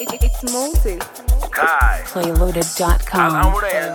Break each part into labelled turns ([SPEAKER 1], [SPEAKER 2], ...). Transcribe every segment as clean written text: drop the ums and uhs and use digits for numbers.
[SPEAKER 1] It's Moses.
[SPEAKER 2] Kai.
[SPEAKER 3] Playloaded.com.
[SPEAKER 2] I'm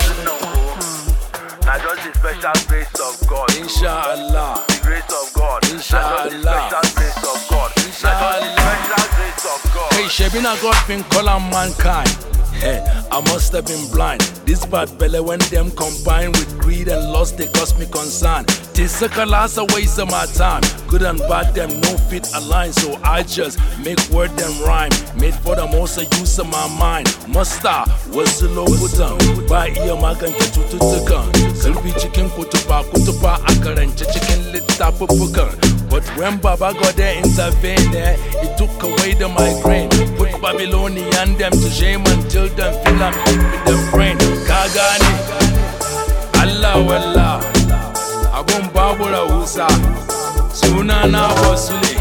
[SPEAKER 2] not just the special grace of God.
[SPEAKER 4] Inshallah.
[SPEAKER 2] The grace of God.
[SPEAKER 4] Inshallah.
[SPEAKER 2] Not just the special grace of God. Not just the special grace of God.
[SPEAKER 4] Hey, Shebina God been calling mankind. Hey, I must have been blind. This bad belly when them combine with greed and lust, they cause me concern. This a last a waste of my time. Good and bad, them no fit align. So I just make word them rhyme. Made for the most use of my mind. Musta was the low button. By ear magan to gun. Sylvie chicken kutupa akarancha chicken lit tap But when Baba got there intervened, it took away the migraine. Put Babylonian them to shame until them feel I'm deep in the brain. Kagani, Allah wallah, Abun Babura Usa, Sunana Wasuli,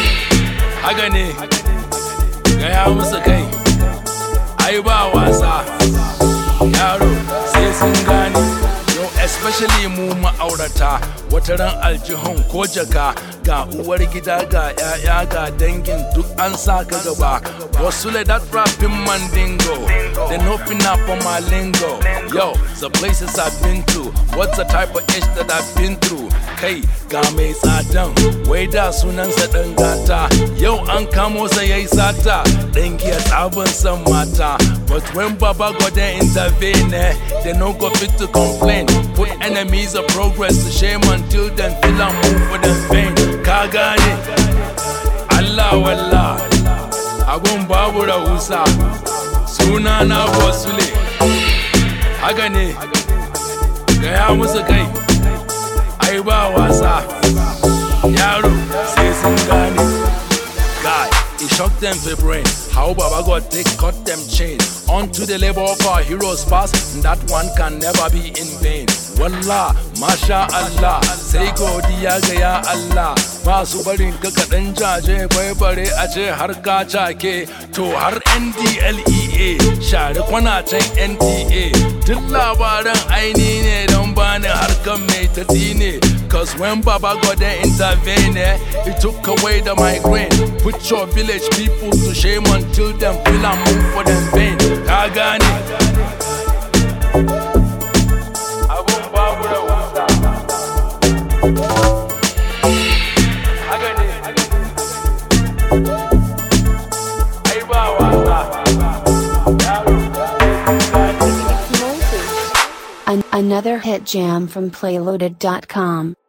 [SPEAKER 4] Agani, Gaya Musakai, Aiba Wasa, Yaro, Sesungani. Especially mu ma'aurata wata ran aljihun ko jaka ga uwar gida ga yaya ga dangin duk an saka gaba wasu le that rapping mandingo they no finna for my lingo yo the places I've been to what's the type of ish that I've been through kai ga mai tsadan wai da sunansa dan gata yau an kamo sa yayi sata dan giya tsabin san mata but when Baba got there intervene they no go fit to complain. Put enemies of progress to shame until then feel I move for them pain. Kagani, Allah wallah, Agun Babura Usa, Sunana Wasule, Agani, Gaya Musakai, Aiba Wasa, Yaro, Sesungani. Guy, it shocked them for brain. How Baba God take cut them chains. Onto the labor of our heroes past, that one can never be in vain. Wallah, Masha Allah, say godiya ga ya Allah. Masu barin ka kaɗan jaje bai bare a ce har ka cake. To har NDLEA, share kwana can NTA. Duk labaran aini ne don bani harkan mai tatsi ne. Cause when Baba God there intervene, it took away the migraine. Put your village people to shame until them feel I move for them pain. Kagani, Abun Babura Usa, Agani, Aiba Wasa,
[SPEAKER 1] It's Moses.
[SPEAKER 3] Another hit jam from Playloaded.com.